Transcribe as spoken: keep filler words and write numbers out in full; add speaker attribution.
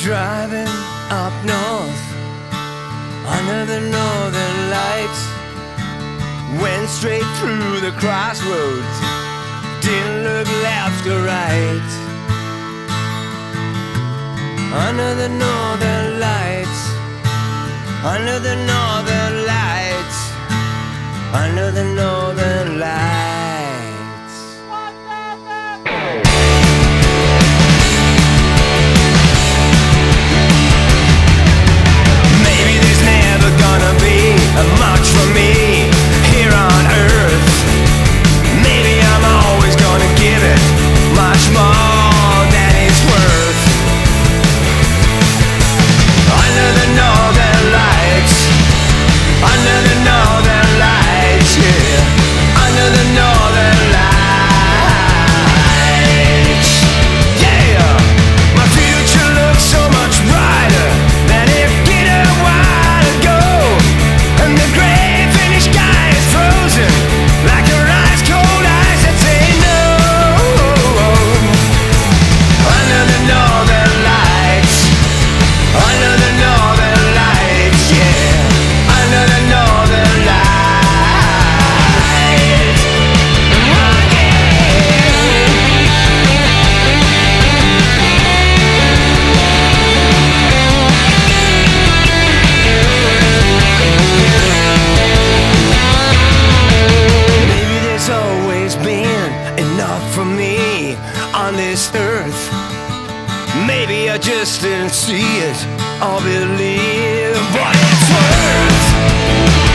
Speaker 1: Driving up north under the northern lights, went straight through the crossroads, didn't look left or right. Under the northern lights, under the northern lights, under the northern lights. Much for me here on earth. Maybe I'm always gonna give it much more than it's worth. Under the northern lights, under the northern lights, yeah. Under the northern lights, yeah. My future looks so much brighter than it did a while ago. And the gray finished sky is frozen like your ice cold eyes that say no. Under the northern lights, under the northern lights, yeah. Under the northern lights, oh enough for me on this earth. Maybe I just didn't see it or believe what it's worth.